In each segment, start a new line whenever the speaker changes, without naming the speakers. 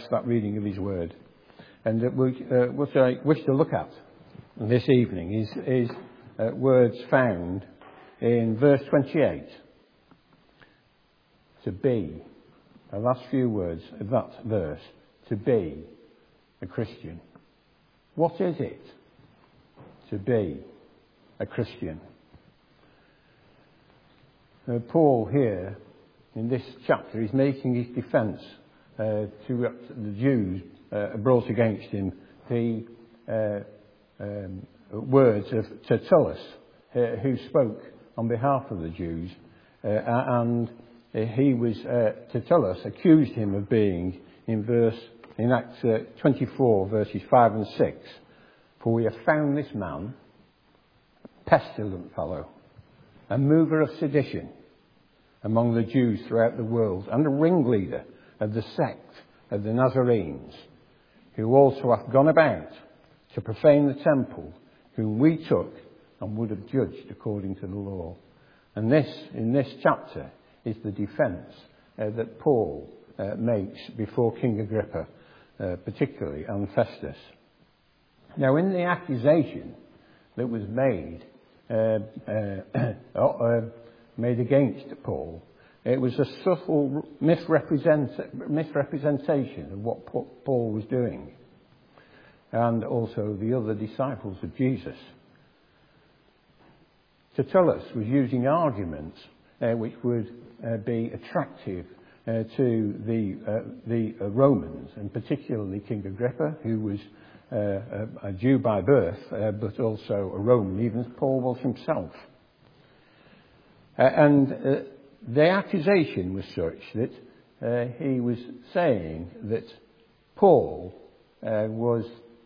that reading of his word. And what I wish to look at this evening is words found in verse 28. To be. The last few words of that verse. To be a Christian. What is it to be a Christian? Paul here in this chapter is making his defence to the Jews brought against him the words of Tertullus, who spoke on behalf of the Jews, and Tertullus accused him of being in Acts 24 verses 5 and 6. For we have found this man, a pestilent fellow, a mover of sedition among the Jews throughout the world, and a ringleader of the sect of the Nazarenes, who also hath gone about to profane the temple, whom we took and would have judged according to the law. And this, in this chapter, is the defence that Paul makes before King Agrippa, particularly, and Festus. Now, in the accusation that was made against Paul, it was a subtle misrepresentation of what Paul was doing, and also the other disciples of Jesus. Tertullus was using arguments which would be attractive to the Romans, and particularly King Agrippa, who was a Jew by birth, but also a Roman, even as Paul was himself. And the accusation was such that he was saying that Paul was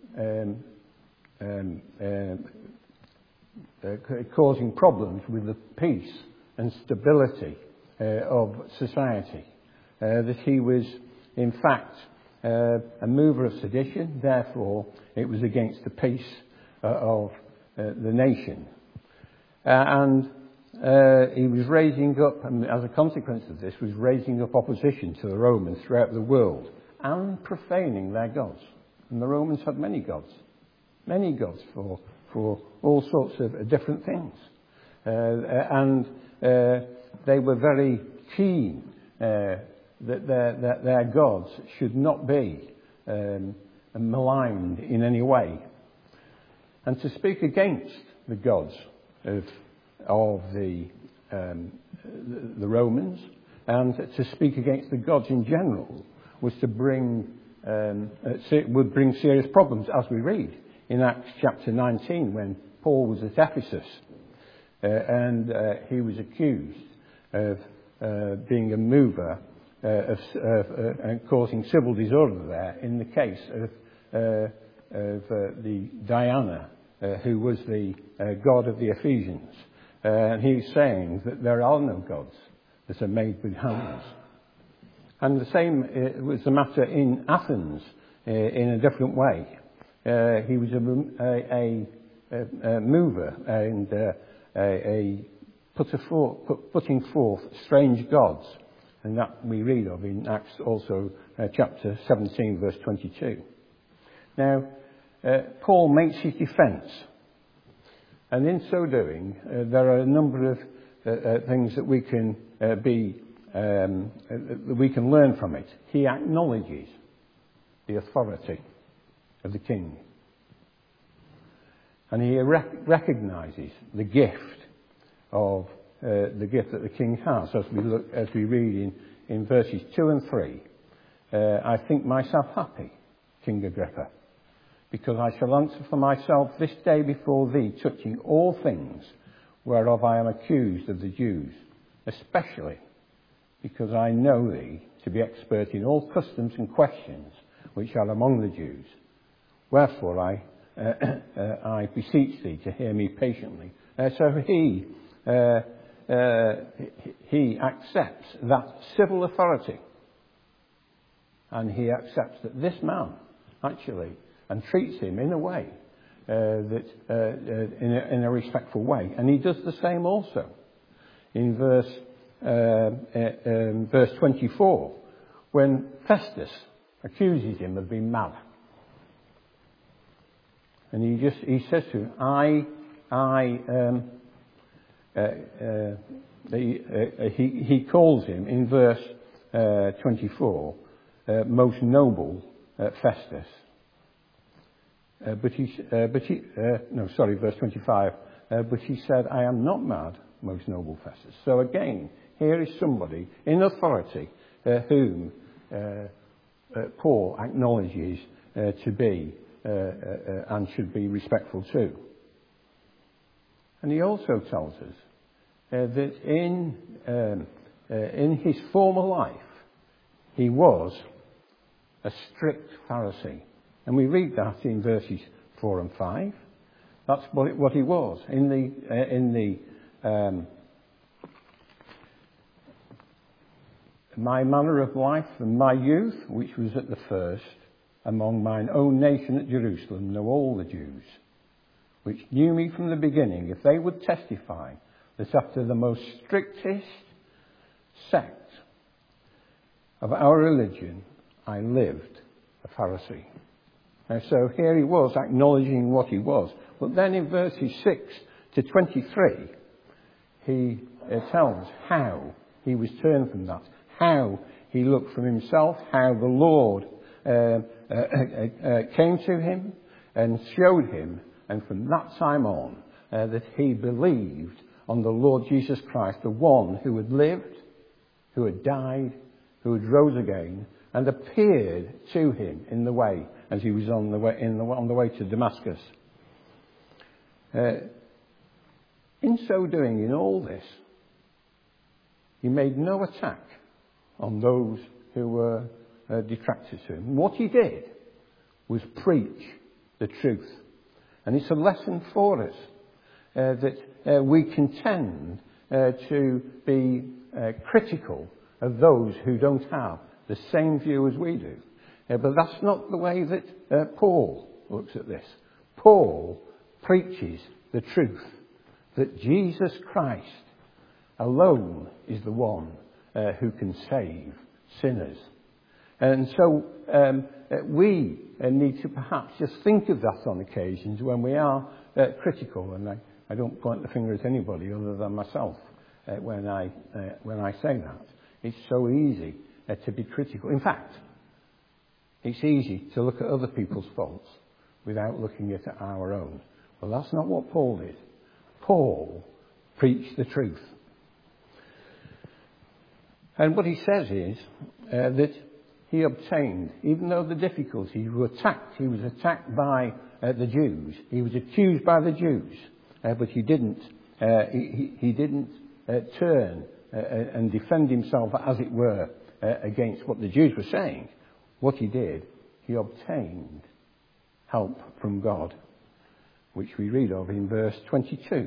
causing problems with the peace and stability of society. That he was, in fact, a mover of sedition, therefore it was against the peace of the nation. And he was raising up, and as a consequence of this, was raising up opposition to the Romans throughout the world and profaning their gods. And the Romans had many gods for all sorts of different things. And they were very keen that their gods should not be maligned in any way. And to speak against the gods of the Romans, and to speak against the gods in general, was to would bring serious problems, as we read in Acts chapter 19, when Paul was at Ephesus, and he was accused of being a mover and causing civil disorder there in the case of the Diana, who was the god of the Ephesians. And he's saying that there are no gods that are made with hands. And the same was the matter in Athens in a different way. He was a mover and putting forth strange gods. And that we read of in Acts also chapter 17 verse 22. Now, Paul makes his defence. And in so doing, there are a number of things that we can learn from it. He acknowledges the authority of the king, and he recognises the gift that the king has. As we read in verses 2 and 3, I think myself happy, King Agrippa, because I shall answer for myself this day before thee, touching all things whereof I am accused of the Jews, especially because I know thee to be expert in all customs and questions which are among the Jews. Wherefore I beseech thee to hear me patiently. So he accepts that civil authority, and he accepts that this man actually, and treats him in a way in a respectful way. And he does the same also in verse 24, when Festus accuses him of being mad. And he says to him, he calls him in verse 24, most noble Festus. Verse 25. But he said, I am not mad, most noble Festus. So again, here is somebody in authority whom Paul acknowledges to be and should be respectful to. And he also tells us that in his former life, he was a strict Pharisee. And we read that in verses 4 and 5. That's what he was. My manner of life and my youth, which was at the first, among mine own nation at Jerusalem, know all the Jews, which knew me from the beginning, if they would testify that after the most strictest sect of our religion, I lived a Pharisee. And so here he was acknowledging what he was. But then in verses 6 to 23, he tells how he was turned from that, how he looked from himself, how the Lord came to him and showed him, and from that time on, that he believed on the Lord Jesus Christ, the one who had lived, who had died, who had rose again, and appeared to him in the way as he was on the way to Damascus. In so doing, in all this, he made no attack on those who were detractors to him. What he did was preach the truth. And it's a lesson for us that we can tend to be critical of those who don't have the same view as we do. But that's not the way that Paul looks at this. Paul preaches the truth, that Jesus Christ alone is the one who can save sinners. And so we need to perhaps just think of that on occasions when we are critical. And I don't point the finger at anybody other than myself when I say that. It's so easy to be critical. In fact, it's easy to look at other people's faults without looking at our own. Well, that's not what Paul did. Paul preached the truth. And what he says is that he obtained, even though the difficulties were attacked, he was attacked by the Jews. He was accused by the Jews, but he didn't turn and defend himself, as it were, against what the Jews were saying. What he did, he obtained help from God, which we read of in verse 22.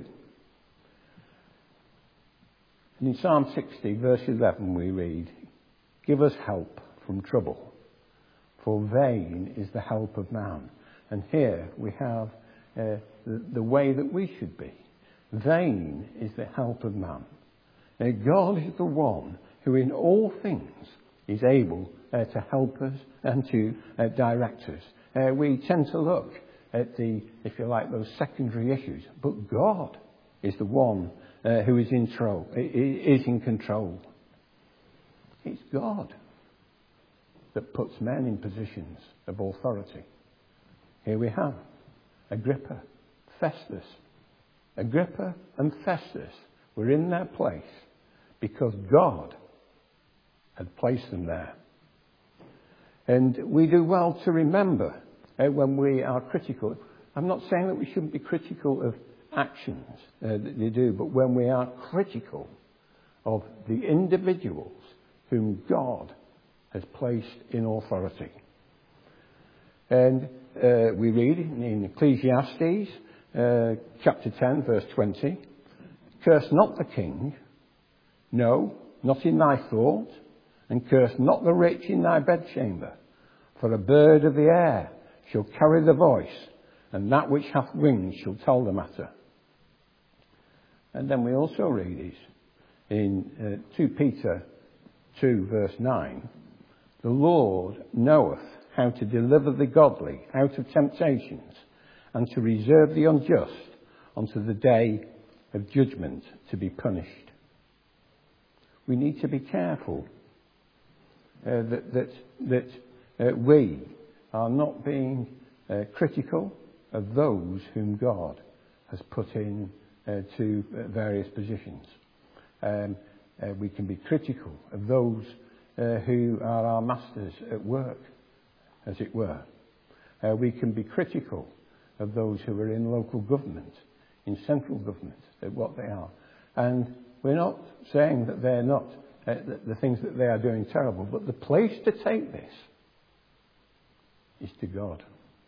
And in Psalm 60, verse 11, we read, "Give us help from trouble, for vain is the help of man." And here we have the way that we should be. Vain is the help of man. Now, God is the one who in all things is able to help us and to direct us. We tend to look at if you like, those secondary issues, but God is the one who is in control. It's God that puts men in positions of authority. Here we have Agrippa, Festus. Agrippa and Festus were in their place because God had placed them there. And we do well to remember when we are critical. I'm not saying that we shouldn't be critical of actions that they do, but when we are critical of the individuals whom God has placed in authority. And we read in Ecclesiastes chapter 10, verse 20, "Curse not the king, no, not in thy thought, and curse not the rich in thy bedchamber, for a bird of the air shall carry the voice, and that which hath wings shall tell the matter." And then we also read this in 2 Peter 2, verse 9, The Lord knoweth how to deliver the godly out of temptations, and to reserve the unjust unto the day of judgment to be punished. We need to be careful that we are not being critical of those whom God has put in to various positions. We can be critical of those who are our masters at work, as it were. We can be critical of those who are in local government, in central government, at what they are. And we're not saying that they're not, the things that they are doing terrible, but the place to take this is to God.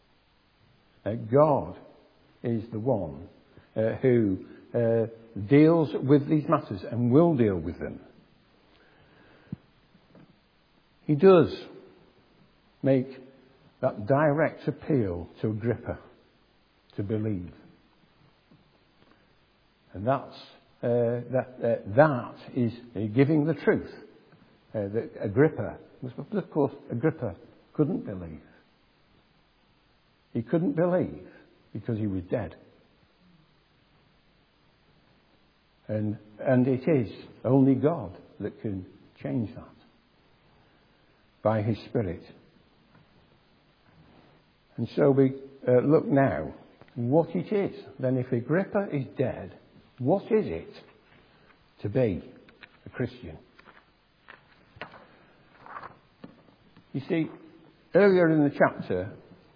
God is the one who deals with these matters and will deal with them. He does make that direct appeal to Agrippa to believe. And that is giving the truth. That Agrippa, of course, Agrippa couldn't believe. He couldn't believe because he was dead. And it is only God that can change that by His Spirit. And so we look now what it is. Then if Agrippa is dead, what is it to be a Christian? You see, earlier in the chapter,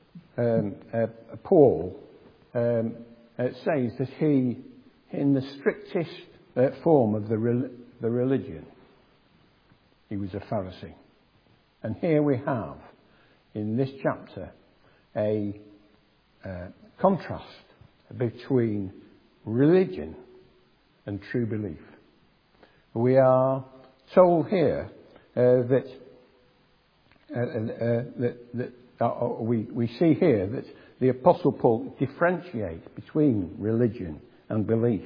Paul says that he, in the strictest form of the religion, he was a Pharisee. And here we have, in this chapter, a contrast between religion and true belief. We are told here we see here that the Apostle Paul differentiates between religion and belief.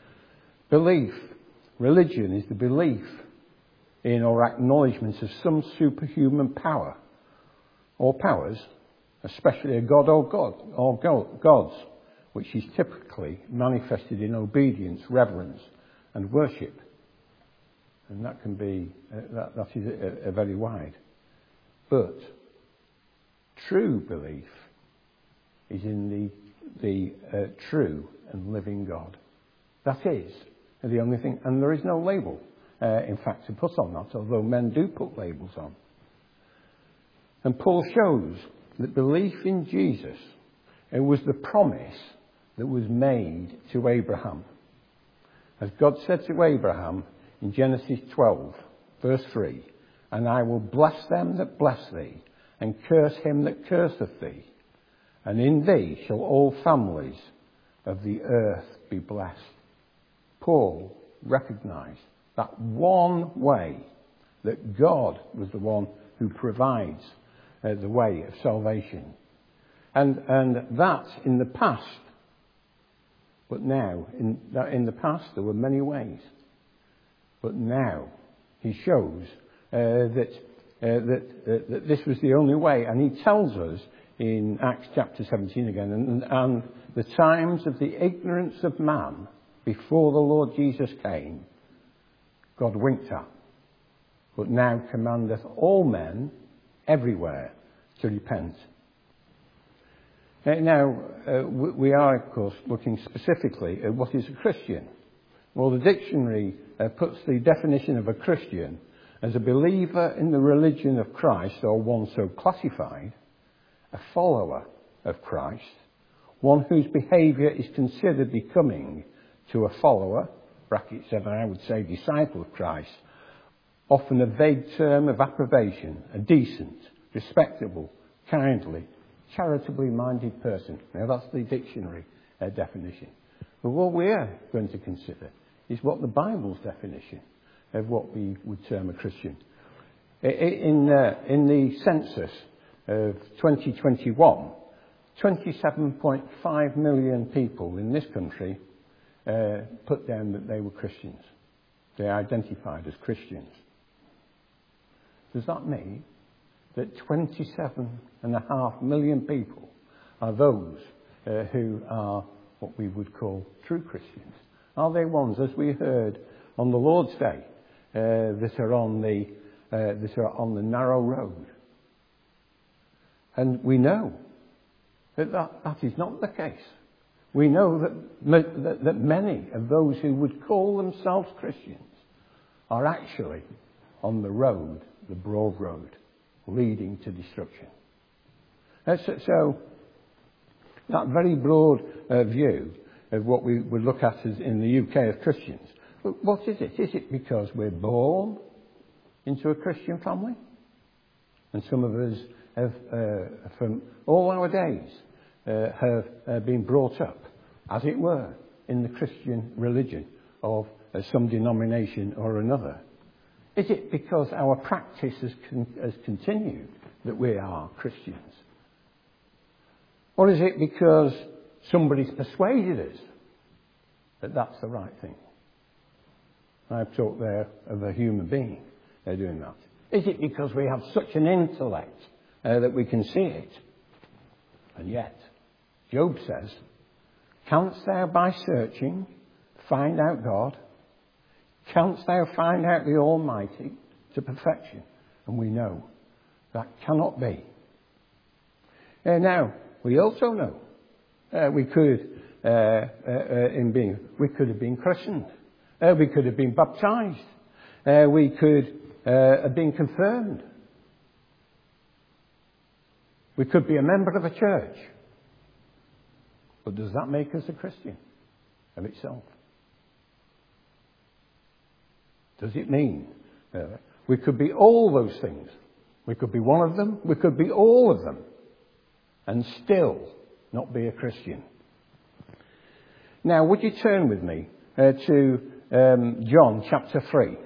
Religion is the belief in or acknowledgement of some superhuman power or powers, especially a god or gods, which is typically manifested in obedience, reverence, and worship. And that can be that is a very wide. But true belief is in the true and living God. That is the only thing, and there is no label, in fact, to put on that, although men do put labels on. And Paul shows that belief in Jesus, it was the promise that was made to Abraham. As God said to Abraham in Genesis 12, verse 3, "And I will bless them that bless thee, and curse him that curseth thee. And in thee shall all families of the earth be blessed." Paul recognized that one way, that God was the one who provides the way of salvation. And that in the past, but now, in the past there were many ways. But now he shows that this was the only way. And he tells us in Acts chapter 17 again, and the times of the ignorance of man before the Lord Jesus came, God winked at, but now commandeth all men everywhere to repent. Now, we are, of course, looking specifically at what is a Christian. Well, the dictionary puts the definition of a Christian as a believer in the religion of Christ, or one so classified, a follower of Christ, one whose behaviour is considered becoming to a follower, bracket 7, I would say disciple of Christ, often a vague term of approbation, a decent, respectable, kindly, charitably minded person. Now that's the dictionary definition. But what we're going to consider is what the Bible's definition of what we would term a Christian. In the census of 2021, 27.5 million people in this country put down that they were Christians. They identified as Christians. Does that mean that 27.5 million people are those who are what we would call true Christians? Are they ones, as we heard on the Lord's Day, that are on the narrow road? And we know that is not the case. We know that many of those who would call themselves Christians are actually on the road, the broad road, leading to destruction. So that very broad view of what we would look at as in the UK of Christians. What is it? Is it because we're born into a Christian family? And some of us have, from all our days, have been brought up, as it were, in the Christian religion of some denomination or another. Is it because our practice has continued that we are Christians? Or is it because somebody's persuaded us that that's the right thing? I've talked there of a human being doing that. Is it because we have such an intellect that we can see it? And yet, Job says, "Canst thou by searching find out God? Canst thou find out the Almighty to perfection?" And we know that cannot be. Now, we also know we could have been christened. We could have been baptized. We could have been confirmed. We could be a member of a church. But does that make us a Christian of itself? Does it mean we could be all those things? We could be one of them. We could be all of them. And still not be a Christian. Now, would you turn with me to John chapter 3.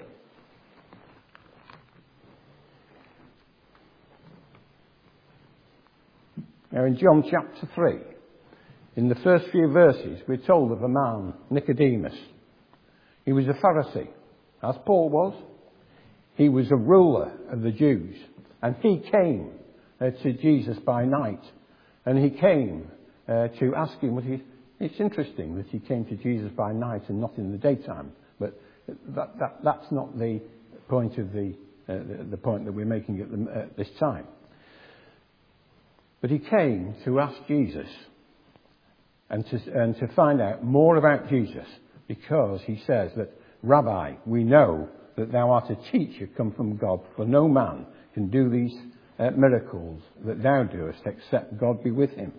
Now, in John chapter 3, in the first few verses, we're told of a man, Nicodemus. He was a Pharisee, as Paul was. He was a ruler of the Jews. And he came to Jesus by night. And he came to ask him what he... It's interesting that he came to Jesus by night and not in the daytime. But that's not the point of the point that we're making at this time. But he came to ask Jesus and to find out more about Jesus, because he says that, "Rabbi, we know that thou art a teacher come from God, for no man can do these miracles that thou doest except God be with him."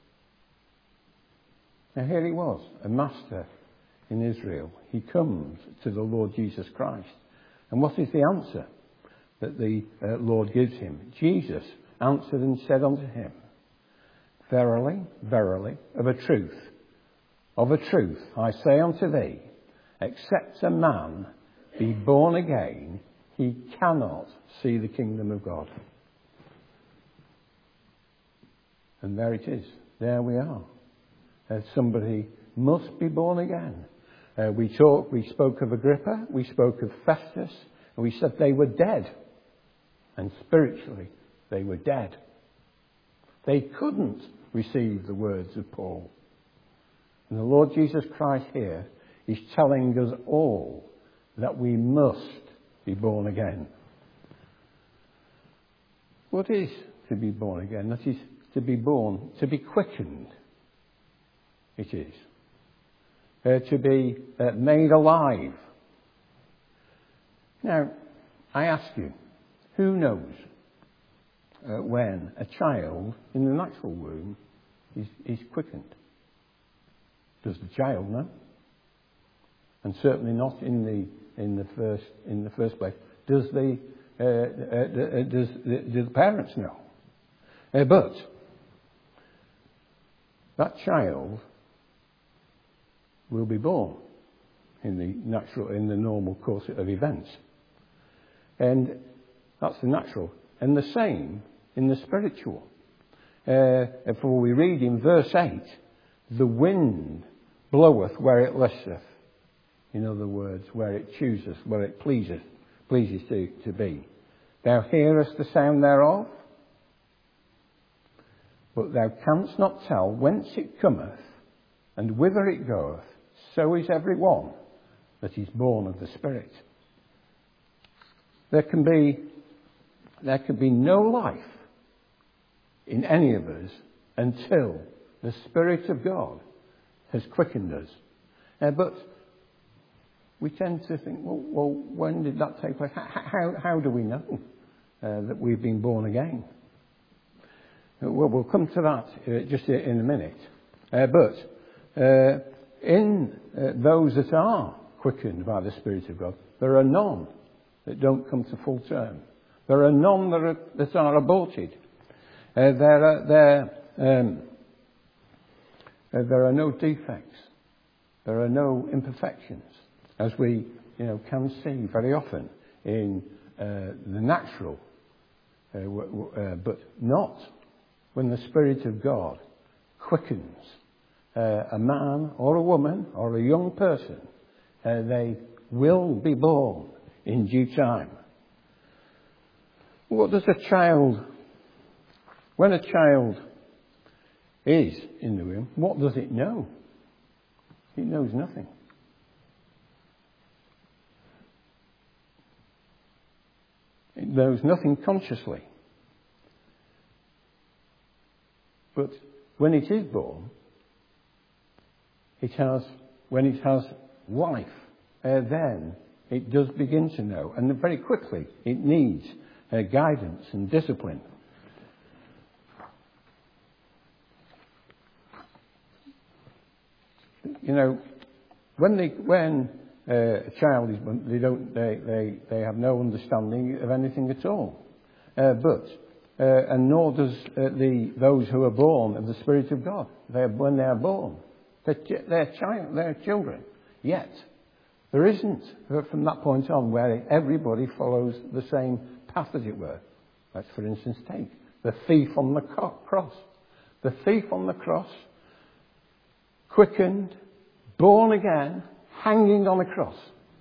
Now here he was, a master in Israel. He comes to the Lord Jesus Christ. And what is the answer that the Lord gives him? Jesus answered and said unto him, "Verily, verily, of a truth, I say unto thee, except a man be born again, he cannot see the kingdom of God." And there it is. There we are. Somebody must be born again. We spoke of Agrippa, we spoke of Festus, and we said they were dead. And spiritually, they were dead. They couldn't receive the words of Paul. And the Lord Jesus Christ here is telling us all that we must be born again. What is to be born again? That is to be born, to be quickened. It is. To be made alive. Now, I ask you, who knows when a child in the natural womb is quickened? Does the child know? And certainly not in the first place. Do the parents know? But that child will be born in the normal course of events. And that's the natural. And the same in the spiritual. For we read in verse 8, "The wind bloweth where it listeth." In other words, where it chooses, where it pleases to be. "Thou hearest the sound thereof, But thou canst not tell whence it cometh, and whither it goeth. So is every one that is born of the Spirit. There can be no life in any of us until the Spirit of God has quickened us. But we tend to think, well, when did that take place? How do we know that we've been born again? Well, we'll come to that just in a minute. But in those that are quickened by the Spirit of God, there are none that don't come to full term. There are none that are aborted. There are no defects. There are no imperfections, as we can see very often in the natural, but not when the Spirit of God quickens a man or a woman or a young person. They will be born in due time. What does when a child is in the womb, what does it know? It knows nothing. It knows nothing consciously. But when it is born, when it has life, then it does begin to know. And very quickly it needs guidance and discipline. When a child is born, they have no understanding of anything at all. And nor does those who are born of the Spirit of God. When they are born, they're children. Yet there isn't, from that point on, where everybody follows the same path, as it were. Let's, for instance, take the thief on the cross. The thief on the cross, quickened, born again, hanging on a cross,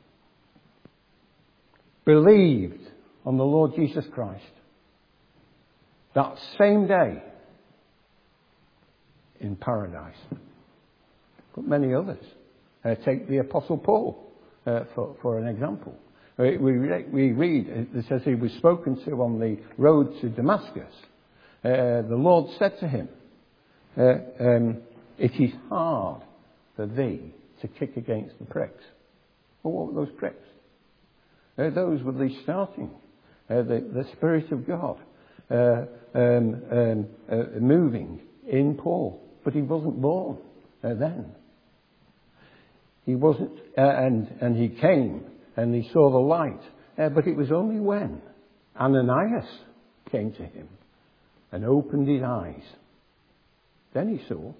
believed on the Lord Jesus Christ. That same day in paradise. But many others. Take the Apostle Paul for an example. We read, it says he was spoken to on the road to Damascus. The Lord said to him, it is hard for thee to kick against the pricks. Well, what were those pricks? Those were the starting, the Spirit of God moving in Paul. But he wasn't born then. He wasn't, and he came and he saw the light. But it was only when Ananias came to him and opened his eyes, then he saw.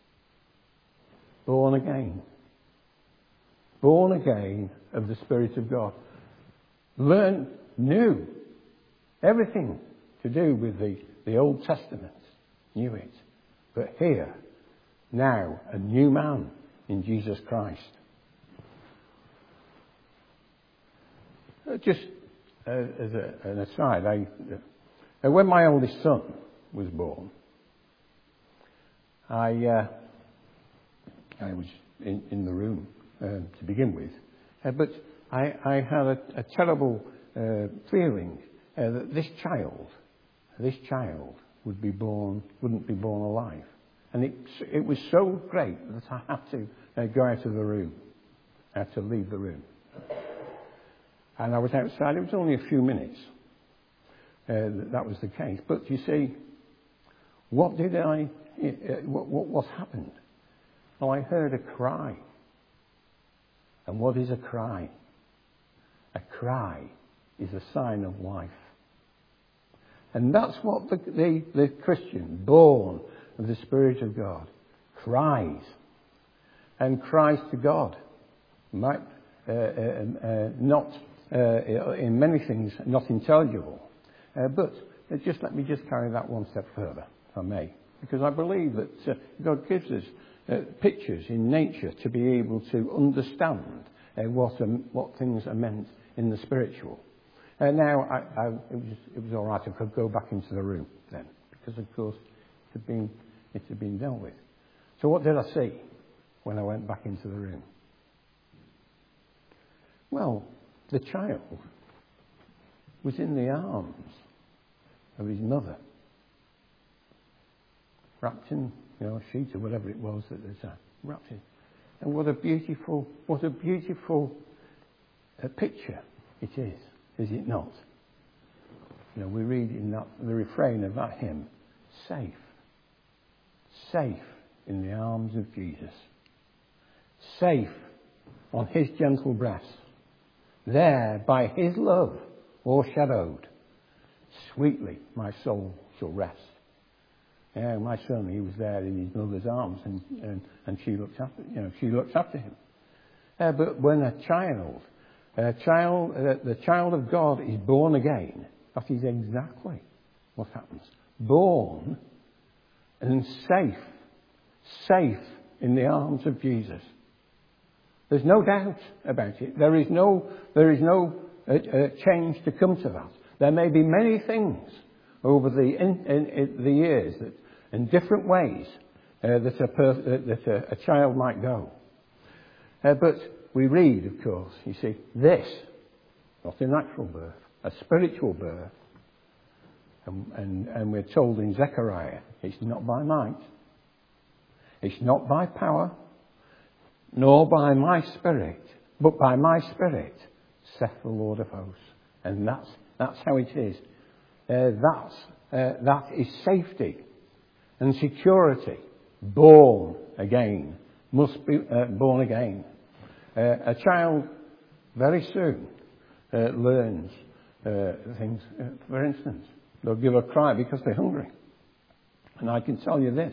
Born again. Born again of the Spirit of God. Knew everything to do with the Old Testament. Knew it. But here, now, a new man in Jesus Christ. Just as an aside, when my oldest son was born, I was in the room to begin with, but I had a terrible feeling that this child wouldn't be born alive. And it was so great that I had to go out of the room. I had to leave the room. And I was outside. It was only a few minutes that was the case. But you see, what happened? Well, I heard a cry. And what is a cry? A cry is a sign of life. And that's what the Christian, born of the Spirit of God, cries. And cries to God. Not in many things, not intelligible. But let me carry that one step further, if I may. Because I believe that God gives us pictures in nature to be able to understand what things are meant in the spiritual. Now, it was all right. I could go back into the room then, because of course had been dealt with. So what did I see when I went back into the room? Well, the child was in the arms of his mother, wrapped in, a sheet or whatever it was at the time, wrapped in. And what a beautiful picture it is it not? We read in the refrain of that hymn, safe in the arms of Jesus, safe on his gentle breast, there by his love o'ershadowed, sweetly my soul shall rest. Yeah, my son, he was there in his mother's arms, and she looked after him. But when the child of God is born again, that is exactly what happens. Born and safe in the arms of Jesus. There's no doubt about it. There is no change to come to that. There may be many things over the years that, in different ways, that a child might go. But we read, of course, you see, this, not a natural birth, a spiritual birth. And we're told in Zechariah, it's not by might, it's not by power, nor by my spirit, but by my spirit, saith the Lord of hosts. And that's how it is. That is safety and security. Born again. Must be born again. A child very soon learns things. For instance, they'll give a cry because they're hungry. And I can tell you this.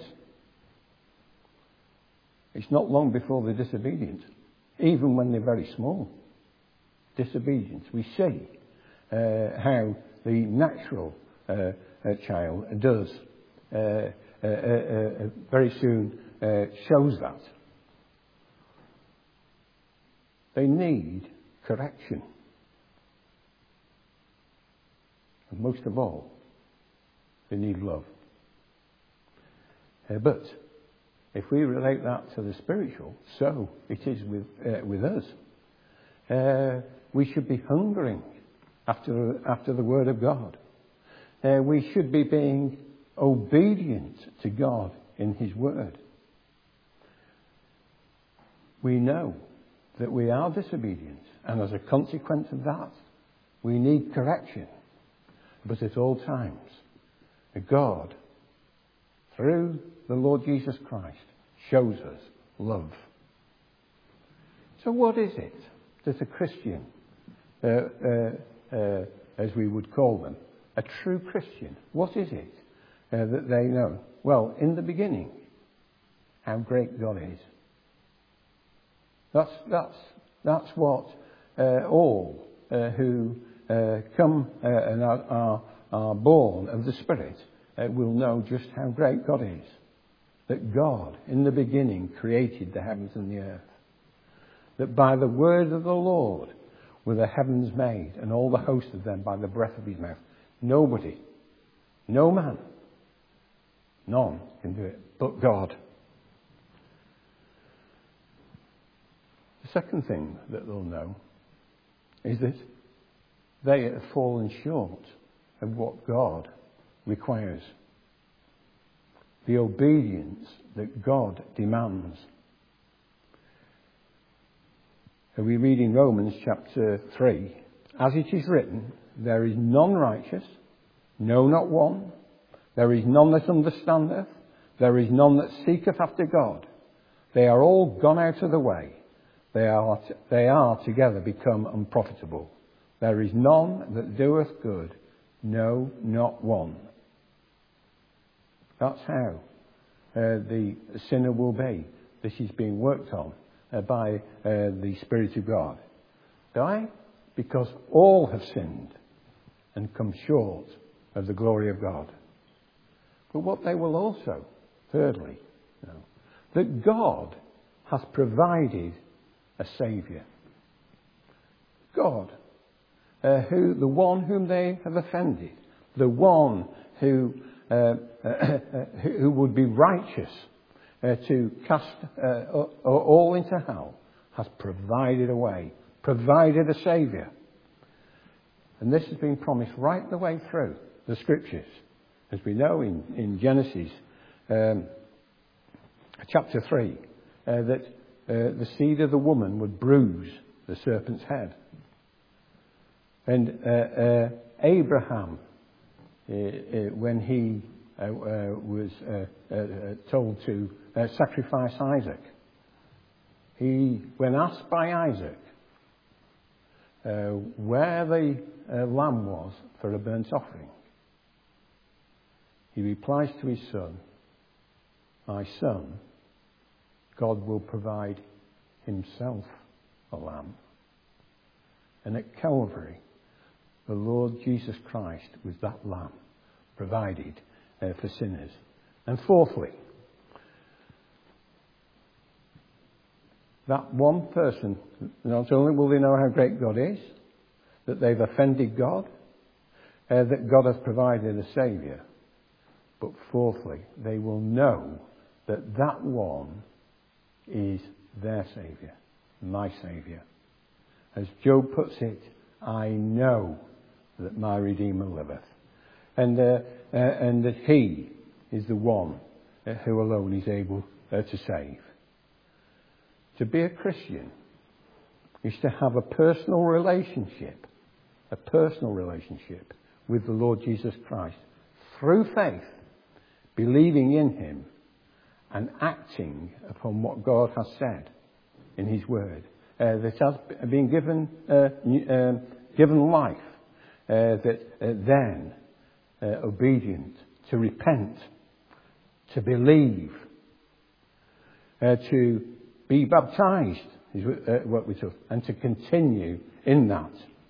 It's not long before they're disobedient. Even when they're very small. Disobedience. We see how the natural child does very soon shows that. They need correction. And most of all, they need love. But if we relate that to the spiritual, so it is with us. We should be hungering after the Word of God. We should be being obedient to God in His Word. We know that we are disobedient, and as a consequence of that, we need correction. But at all times, God, through the Lord Jesus Christ, shows us love. So what is it that a Christian, as we would call them, a true Christian, what is it that they know? Well, in the beginning, how great God is. That's what all who come and are born of the Spirit will know just how great God is. That God, in the beginning, created the heavens and the earth. That by the word of the Lord were the heavens made, and all the host of them by the breath of his mouth. Nobody, no man, none can do it but God. The second thing that they'll know is that they have fallen short of what God requires. The obedience that God demands. And we read in Romans chapter 3, as it is written, there is none righteous, no, not one. There is none that understandeth. There is none that seeketh after God. They are all gone out of the way. They are together become unprofitable. There is none that doeth good, no, not one. That's how the sinner will be. This is being worked on by the Spirit of God. Why? Because all have sinned and come short of the glory of God. But what they will also, thirdly, know, that God has provided a Saviour. God, the one whom they have offended, the one who who would be righteous to cast all into hell, has provided a way, provided a Saviour. And this has been promised right the way through the Scriptures. As we know in Genesis chapter 3, that the seed of the woman would bruise the serpent's head. And Abraham, when he was told to sacrifice Isaac, when asked by Isaac where the lamb was for a burnt offering, he replies to his son, "My son, God will provide himself a lamb." And at Calvary, the Lord Jesus Christ was that lamb provided for sinners. And fourthly, that one person, not only will they know how great God is, that they've offended God, that God has provided a Saviour, but fourthly, they will know that that one is their Saviour, my Saviour. As Job puts it, I know that my Redeemer liveth. And that he is the one who alone is able to save. To be a Christian is to have a personal relationship with the Lord Jesus Christ through faith, believing in him and acting upon what God has said in his word. That has been given life, that then obedient to repent, to believe, to be baptized is what we're told, and to continue in that.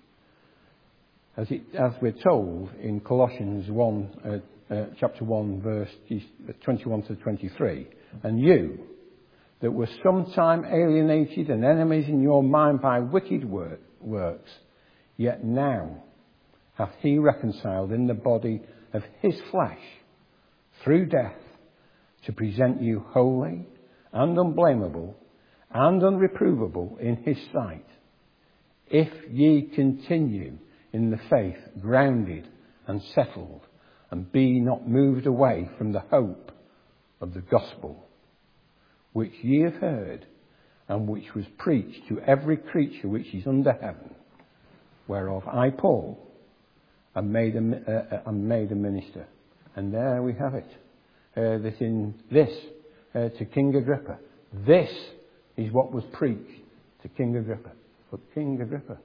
As we're told in Colossians 1, chapter 1, verse 21 to 23, and you that were sometime alienated and enemies in your mind by wicked works, yet now hath he reconciled in the body of his flesh through death, to present you holy and unblameable and unreprovable in his sight, if ye continue in the faith, grounded and settled, and be not moved away from the hope of the gospel, which ye have heard, and which was preached to every creature which is under heaven, whereof I, Paul, am made a minister. And there we have it. That in this, to King Agrippa, this is what was preached to King Agrippa. But King Agrippa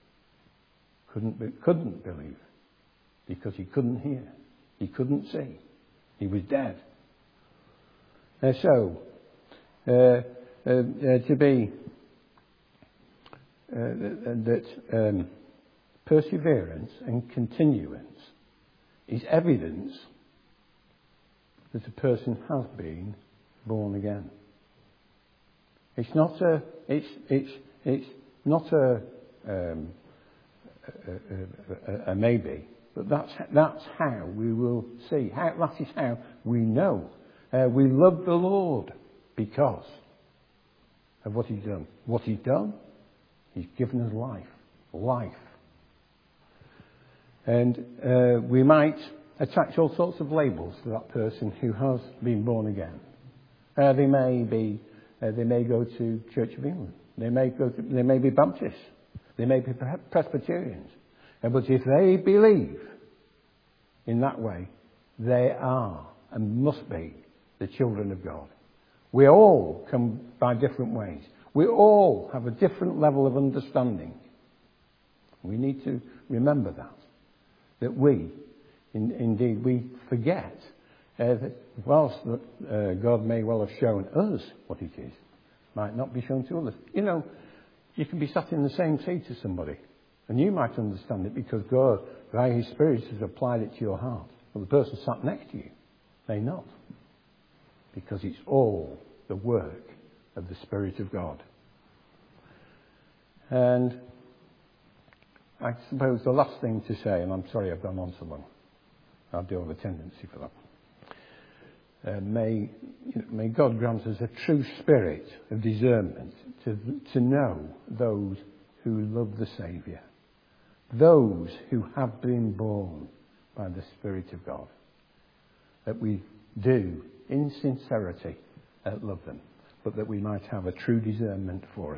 couldn't believe, because he couldn't hear, he couldn't see, he was dead. To be that perseverance and continuance is evidence that a person has been born again. It's not a maybe, but that's how we will see. That is how we know we love the Lord, because of what he's done. What he's done, he's given us life. And we might attach all sorts of labels to that person who has been born again. They may go to Church of England. They may be Baptists. They may be Presbyterians. But if they believe in that way, they are and must be the children of God. We all come by different ways. We all have a different level of understanding. We need to remember that we, indeed, we forget that whilst God may well have shown us what it is, might not be shown to others. You know, you can be sat in the same seat as somebody, and you might understand it because God, by his Spirit, has applied it to your heart. But the person sat next to you may not, because it's all the work of the Spirit of God. And I suppose the last thing to say, and I'm sorry I've gone on so long, I do have a tendency for that. may God grant us a true spirit of discernment to know those who love the Saviour, those who have been born by the Spirit of God, that we do in sincerity love them, but that we might have a true discernment for it.